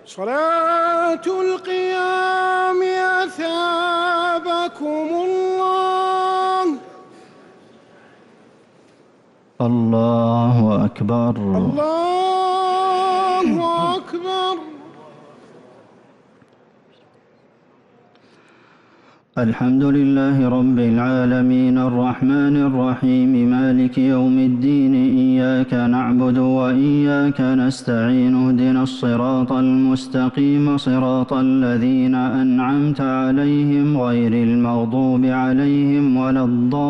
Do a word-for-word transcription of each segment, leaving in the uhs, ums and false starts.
صلاة القيام أثابكم الله. الله أكبر. الله أكبر. الحمد لله رب العالمين الرحمن الرحيم مالك يوم الدين إياك نعبد وإياك نستعين اهدنا الصراط المستقيم صراط الذين أنعمت عليهم غير المغضوب عليهم ولا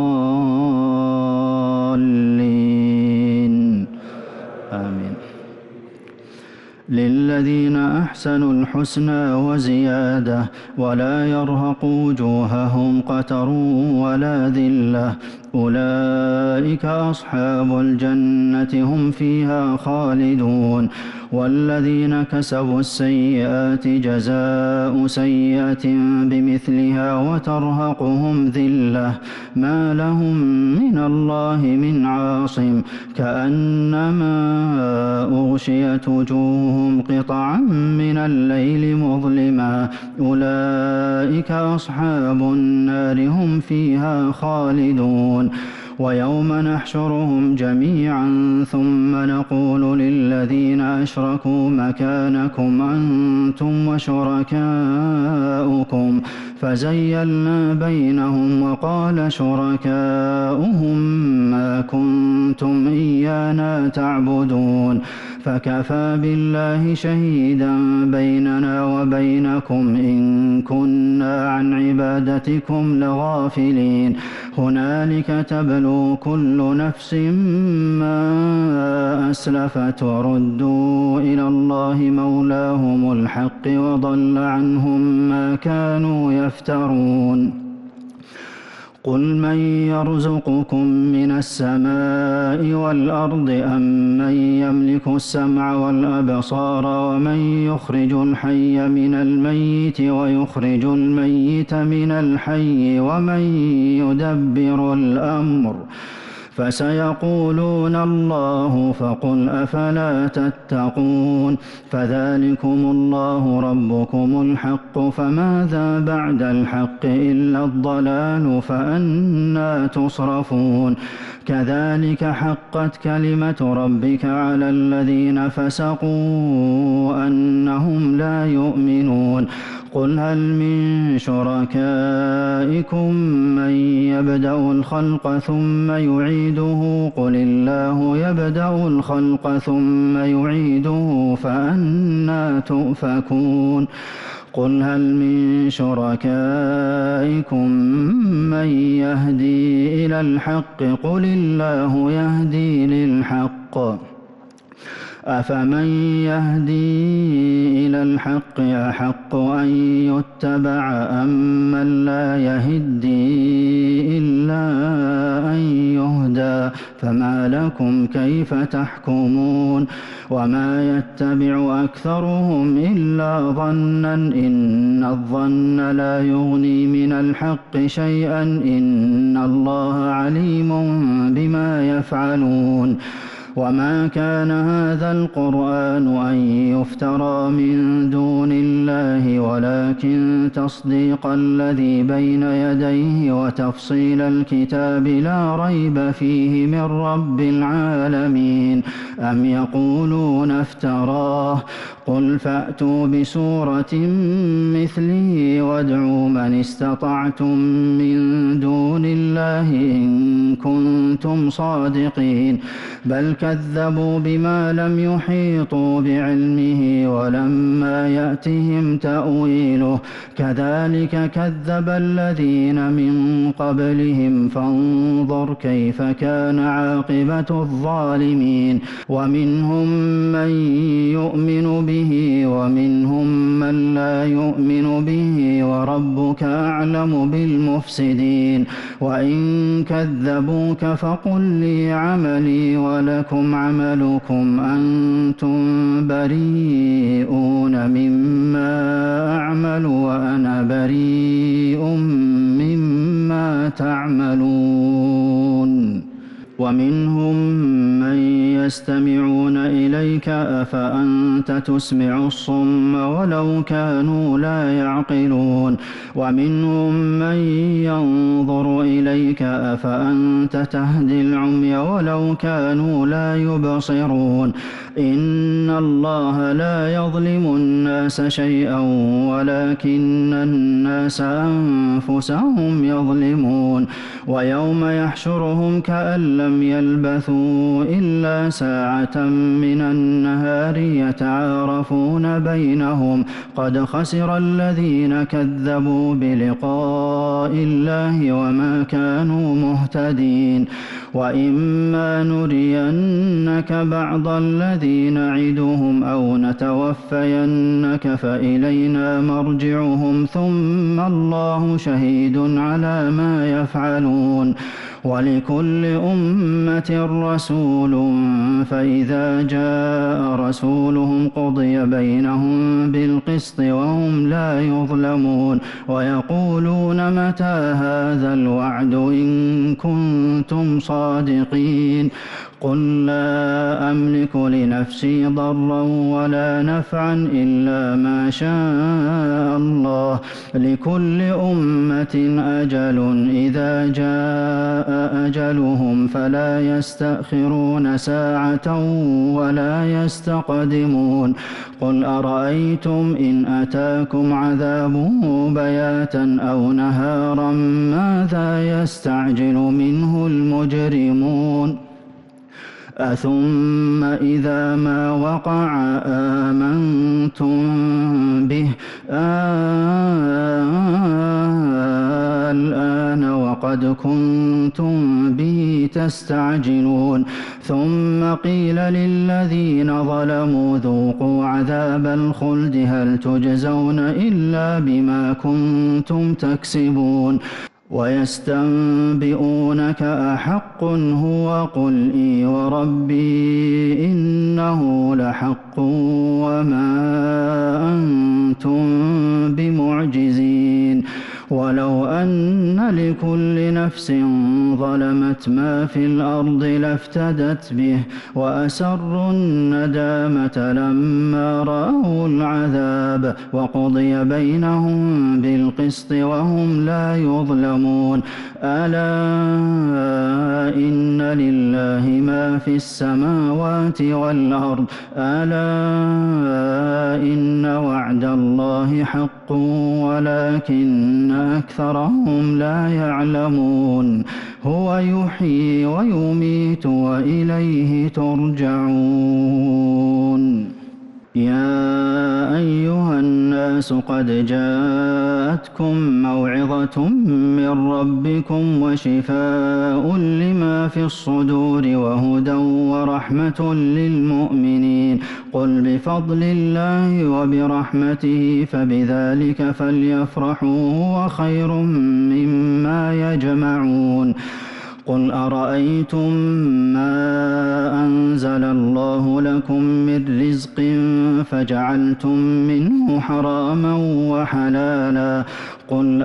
الضالين آمين. للذين أحسنوا الحسنى وزيادة ولا يرهق وجوههم قتر ولا ذلة أولئك أصحاب الجنة هم فيها خالدون. والذين كسبوا السيئات جزاء سيئة بمثلها وترهقهم ذلة ما لهم من الله من عاصم كأنما أغشيت وجوههم قطعا من الليل مظلما أولئك أصحاب النار هم فيها خالدون. ويوم نحشرهم جميعا ثم نقول للذين أشركوا مكانكم أنتم وشركاؤكم فزيلنا بينهم وقال شركاؤهم ما كنتم إيانا تعبدون فكفى بالله شهيدا بيننا وبينكم إن كنا عن عبادتكم لغافلين. هنالك تبلو كل نفس ما أسلفت وردوا إلى الله مولاهم الحق وضل عنهم ما كانوا يفترون. قل من يرزقكم من السماء والأرض أم من يملك السمع والأبصار ومن يخرج الحي من الميت ويخرج الميت من الحي ومن يدبر الأمر فسيقولون الله فقل أفلا تتقون. فذلكم الله ربكم الحق فماذا بعد الحق إلا الضلال فأنى تصرفون. كذلك حقت كلمة ربك على الذين فسقوا أنهم لا يؤمنون. قل هل من شركائكم من يبدأ الخلق ثم يعيده قل الله يبدأ الخلق ثم يعيده فأنى تؤفكون. قل هل من شركائكم من يهدي إلى الحق قل الله يهدي للحق أفمن يهدي إلى الحق أحق أن يتبع أم من لا يهدي إلا أن يهدى فما لكم كيف تحكمون. وما يتبع أكثرهم إلا ظنا إن الظن لا يغني من الحق شيئا إن الله عليم بما يفعلون. وما كان هذا القرآن أن يفترى من دون الله ولكن تصديق الذي بين يديه وتفصيل الكتاب لا ريب فيه من رب العالمين. أم يقولون افتراه قل فأتوا بسورة مثله وادعوا من استطعتم من دون الله إن كنتم صادقين. بل كذبوا بما لم يحيطوا بعلمه ولما يأتهم تأويله كذلك كذب الذين من قبلهم فانظر كيف كان عاقبة الظالمين. ومنهم من يؤمن به ومنهم من لا يؤمن به وربك أعلم بالمفسدين. وإن كذبوك فقل لي عملي ولكم عملكم أنتم بريئون مما أعمل وأنا بريء مما تعملون. ومنهم من يستمعون إليك أفأنت تسمع الصم ولو كانوا لا يعقلون ومنهم من ينظر إليك أفأنت تهدي العمي ولو كانوا لا يبصرون إن الله لا يظلم الناس شيئا ولكن الناس أنفسهم يظلمون ويوم يحشرهم كأن لم يلبثوا إلا ساعة من النهار يتعارفون بينهم قد خسر الذين كذبوا بلقاء الله وما كانوا مهتدين وإما نرينك بعض الذي نعدهم أو نتوفينك فإلينا مرجعهم ثم الله شهيد على ما يفعلون ولكل أمة رسول فإذا جاء رسولهم قضي بينهم بالقسط وهم لا يظلمون ويقولون متى هذا الوعد إن كنتم صادقين قل لا أملك لنفسي ضرا ولا نفعا إلا ما شاء الله لكل أمة أجل إذا جاء أجلهم فلا يستأخرون ساعة ولا يستقدمون قل أرأيتم إن أتاكم عذابه بياتا أو نهارا ماذا يستعجل منه المجرمون أثم إذا ما وقع آمنتم به الآن وقد كنتم به تستعجلون ثم قيل للذين ظلموا ذوقوا عذاب الخلد هل تجزون إلا بما كنتم تكسبون ويستنبئونك أحق هو قل إي وربي إنه لحق وما أنتم بمعجزين ولو أن لكل نفس ظلمت ما في الأرض لافتدت به وأسروا الندامة لما رأوا العذاب وقضي بينهم بالقسط وهم لا يظلمون ألا إن لله ما في السماوات والأرض ألا إن وعد الله حق ولكن أكثرهم لا يعلمون هو يحيي ويميت وإليه ترجعون يا أيها الناس قد جاءتكم موعظة من ربكم وشفاء لما في الصدور وهدى ورحمة للمؤمنين قل بفضل الله وبرحمته فبذلك فليفرحوا هو خير مما يجمعون قل أرأيتم ما أنزل الله لكم من رزق فجعلتم منه حراما وحلالا قل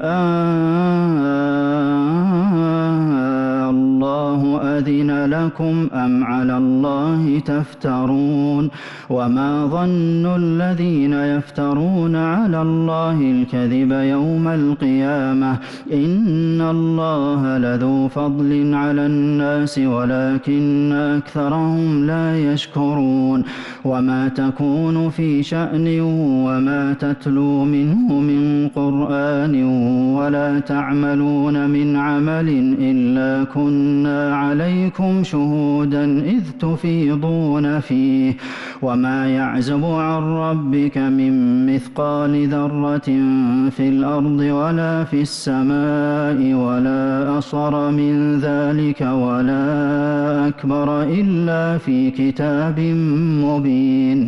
آه الله أذن لكم أم على الله تفترون وما ظن الذين يفترون على الله الكذب يوم القيامة إن الله لذو فضل على الناس ولكن أكثرهم لا يشكرون وما تكون في شأن وما تتلو منه من قرآن ولا تعملون من عمل إلا كنا عليكم شهودا إذ تفيضون فيه وما يعزب عن ربك من مثقال ذرة في الأرض ولا في السماء ولا أصغر من ذلك ولا أكبر إلا في كتاب مبين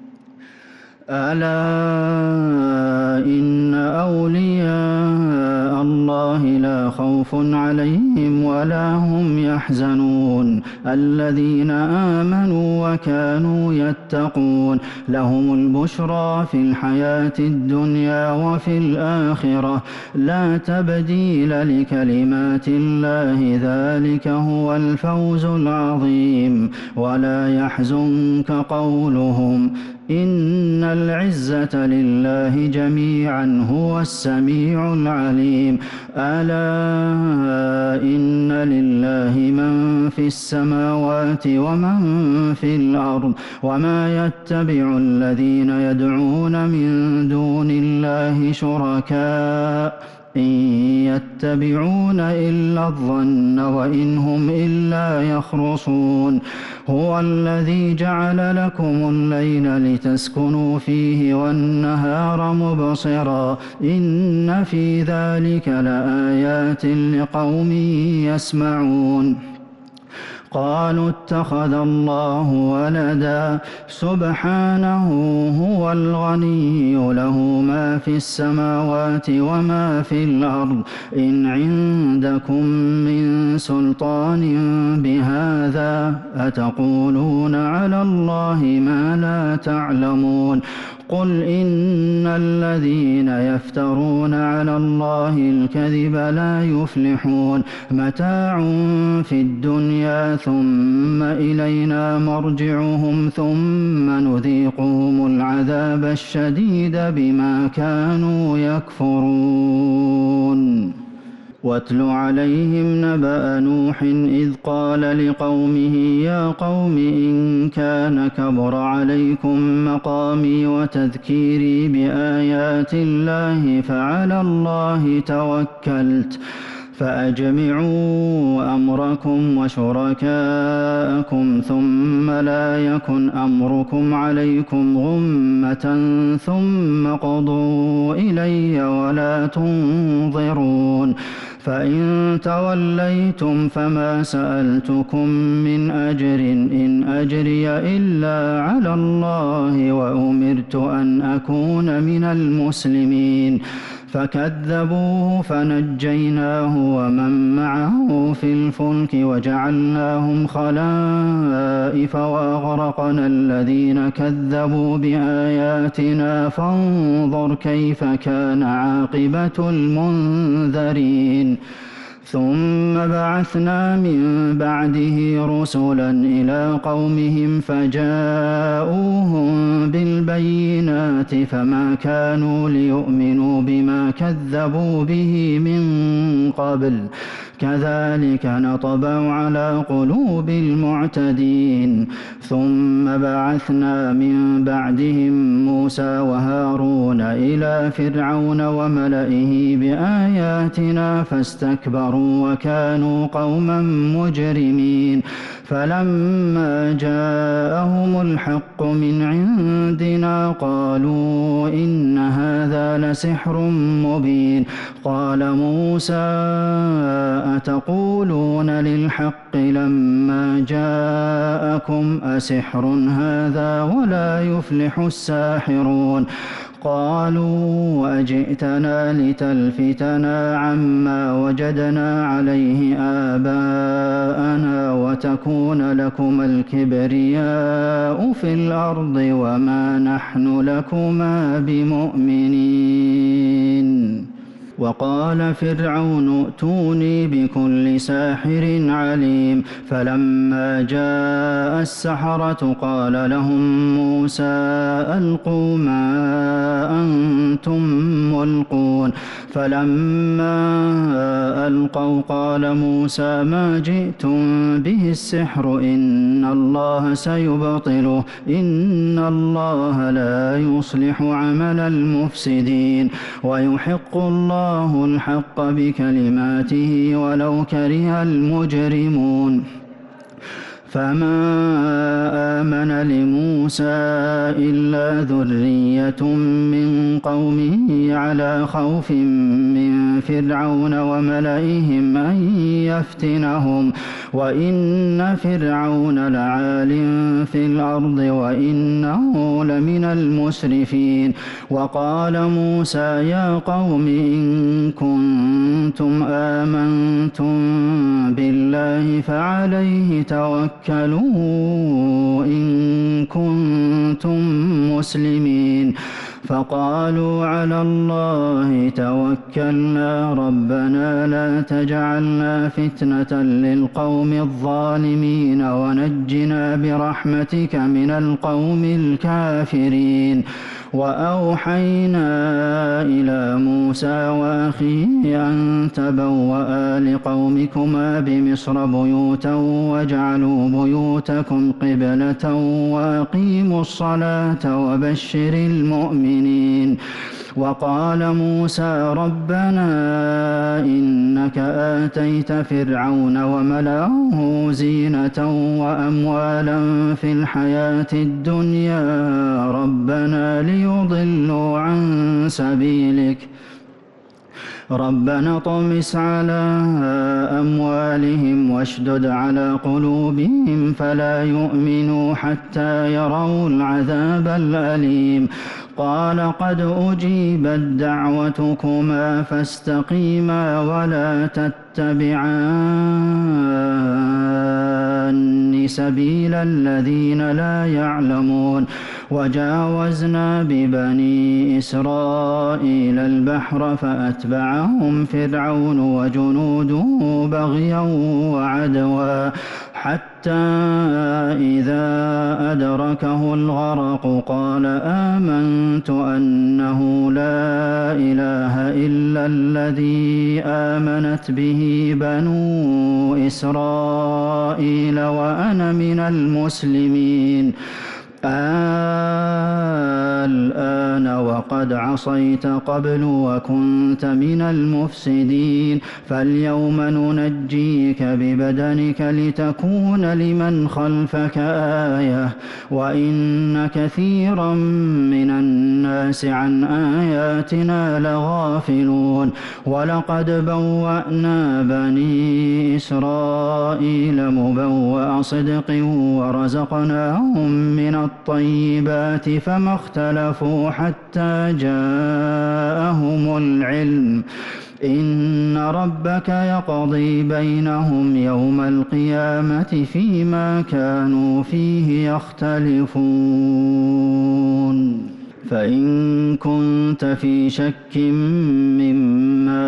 ألا إن أولياء الله لا خوف خوف عليهم ولا هم يحزنون الذين آمنوا وكانوا يتقون لهم البشرى في الحياة الدنيا وفي الآخرة لا تبديل لكلمات الله ذلك هو الفوز العظيم ولا يحزنك قولهم إن العزة لله جميعا هو السميع العليم ألا إن لله من في السماوات ومن في الأرض وما يتبع الذين يدعون من دون الله شركاء إن يتبعون إلا الظن وإن هم إلا يخرصون هو الذي جعل لكم الليل لتسكنوا فيه والنهار مبصرا إن في ذلك لآيات لقوم يسمعون قالوا اتخذ الله ولدا سبحانه هو الغني له ما في السماوات وما في الأرض إن عندكم من سلطان بهذا أتقولون على الله ما لا تعلمون قل إن الذين يفترون على الله الكذب لا يفلحون متاع في الدنيا ثم إلينا مرجعهم ثم نذيقهم العذاب الشديد بما كانوا يكفرون واتل عليهم نبأ نوح إذ قال لقومه يا قوم إن كان كبر عليكم مقامي وتذكيري بآيات الله فعلى الله توكلت فأجمعوا أمركم وشركاءكم ثم لا يكن أمركم عليكم غمة ثم قضوا إلي ولا تنظرون فإن توليتم فما سألتكم من أجر إن أجري إلا على الله وأمرت أن أكون من المسلمين فكذبوه فنجيناه ومن معه في الفلك وجعلناهم خلائف وأغرقنا الذين كذبوا بآياتنا فانظر كيف كان عاقبة المنذرين ثم بعثنا من بعده رسلا إلى قومهم فجاءوهم بالبينات فما كانوا ليؤمنوا بما كذبوا به من قبل كذلك نطبع على قلوب المعتدين ثم بعثنا من بعدهم موسى وهارون إلى فرعون وملئه بآياتنا فاستكبروا وكانوا قوما مجرمين فلما جاءهم الحق من عندنا قالوا إن هذا لسحر مبين قال موسى أتقولون للحق لما جاءكم أسحر هذا ولا يفلح الساحرون قالوا أجئتنا لتلفتنا عما وجدنا عليه آباءنا وتكون لكما الكبرياء في الأرض وما نحن لكما بمؤمنين وقال فرعون ائتوني بكل ساحر عليم فلما جاء السحرة قال لهم موسى ألقوا ما أنتم ملقون فلما ألقوا قال موسى ما جئتم به السحر إن الله سيبطله إن الله لا يصلح عمل المفسدين ويحق الله الله الحق بكلماته ولو كره المجرمون فما آمن لموسى إلا ذرية من قومه على خوف من فرعون وملئهم أن يفتنهم وإن فرعون لعال في الأرض وإنه لمن المسرفين. وقال موسى يا قوم إن كنتم آمنتم بالله فعليه توكلوا إن كنتم مسلمين. فقالوا على الله توكلنا ربنا لا تجعلنا فتنة للقوم الظالمين ونجنا برحمتك من القوم الكافرين. وأوحينا إلى موسى وأخيه أن تبوأ لقومكما بمصر بيوتا واجعلوا بيوتكم قبلة وأقيموا الصلاة وبشر المؤمنين. وقال موسى ربنا إنك آتيت فرعون وملأه زينة وأموالا في الحياة الدنيا ربنا ليضلوا عن سبيلك ربنا طمس على أموالهم واشدد على قلوبهم فلا يؤمنوا حتى يروا العذاب الأليم. قال قد أجيبت دعوتكما فاستقيما ولا تتبعان سبيل الذين لا يعلمون. وجاوزنا ببني إسرائيل البحر فأتبعهم فرعون وجنوده بغيا وعدوا حتى إذا أدركه الغرق قال آمنت أنه لا إله إلا الذي آمنت به بنو إسرائيل وأنا من المسلمين. الآن وقد عصيت قبل وكنت من المفسدين فاليوم ننجيك ببدنك لتكون لمن خلفك آية وإن كثيرا من الناس عن آياتنا لغافلون. ولقد بوأنا بني إسرائيل مبوأ صدق ورزقناهم من الطيبات فما اختلفوا حتى جاءهم العلم إن ربك يقضي بينهم يوم القيامة فيما كانوا فيه يختلفون. فإن كنت في شك مما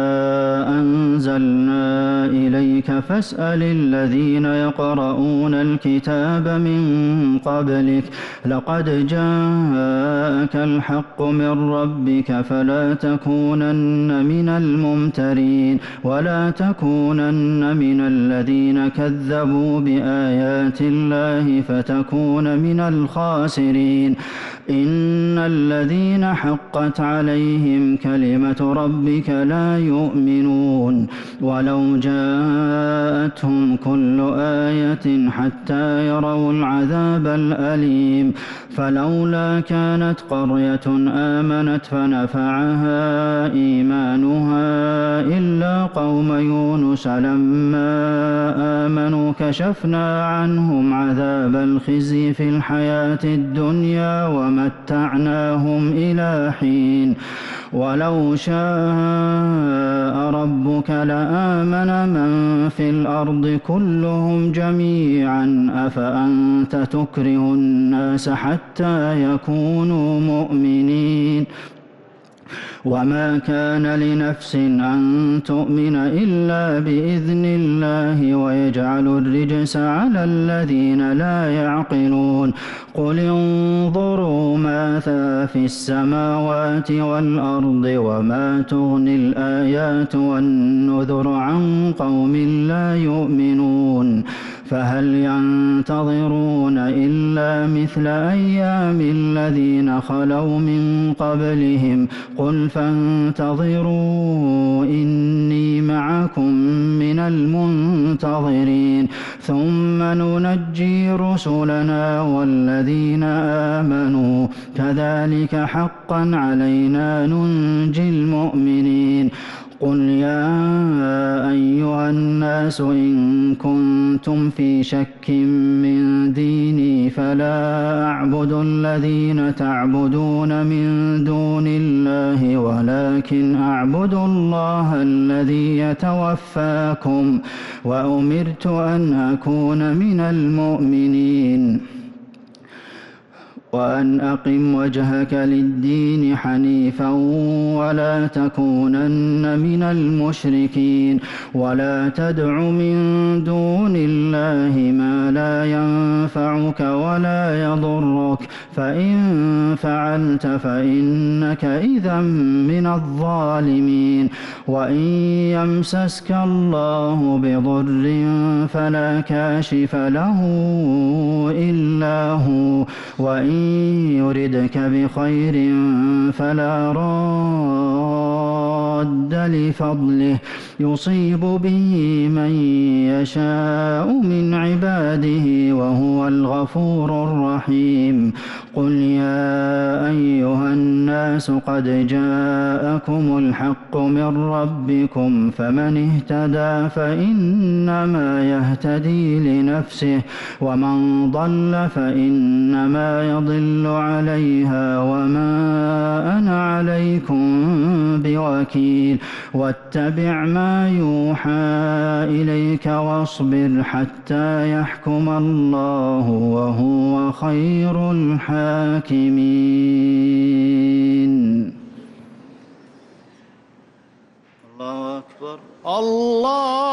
أنزلنا إليك فاسأل الذين يقرؤون الكتاب من قبلك لقد جاءك الحق من ربك فلا تكونن من الممترين ولا تكونن من الذين كذبوا بآيات الله فتكون من الخاسرين. إن الذين حقت عليهم كلمة ربك لا يؤمنون ولو جاءتهم كل آية حتى يروا العذاب الأليم. فلولا كانت قرية آمنت فنفعها إيمانها إلا قوم يونس لما آمنوا كشفنا عنهم عذاب الخزي في الحياة الدنيا ومتعناهم إلى حين. ولو شاء ربك لآمن من في الأرض كلهم جميعا أفأنت تكره الناس حتى يكونوا مؤمنين. وما كان لنفس أن تؤمن إلا بإذن الله ويجعل الرجس على الذين لا يعقلون. قل انظروا ماذا في السماوات والأرض وما تغني الآيات والنذر عن قوم لا يؤمنون. فهل ينتظرون إلا مثل أيام الذين خلوا من قبلهم قل فانتظروا إني معكم من المنتظرين ثم ننجي رسلنا والذين آمنوا كذلك حقا علينا ننجي المؤمنين قل يا أيها الناس إن كنتم في شك من ديني فلا أعبد الذين تعبدون من دون الله ولكن أعبد الله الذي يتوفاكم وأمرت أن أكون من المؤمنين وأن أقم وجهك للدين حنيفا ولا تكونن من المشركين ولا تدع من دون الله ما لا ينفعك ولا يضرك فإن فعلت فإنك إذا من الظالمين وإن يمسسك الله بضر فلا كاشف له إلا هو وإن يردك بخير فلا راد لفضله يصيب به من يشاء من عباده وهو الغفور الرحيم قل يا أيها الناس قد جاءكم الحق من ربكم فمن اهتدى فإنما يهتدي لنفسه ومن ضل فإنما يضل عليها وما أنا عليكم بوكيل واتبع ما يوحى إليك واصبر حتى يحكم الله وهو خير الحاكمين. الله أكبر. الله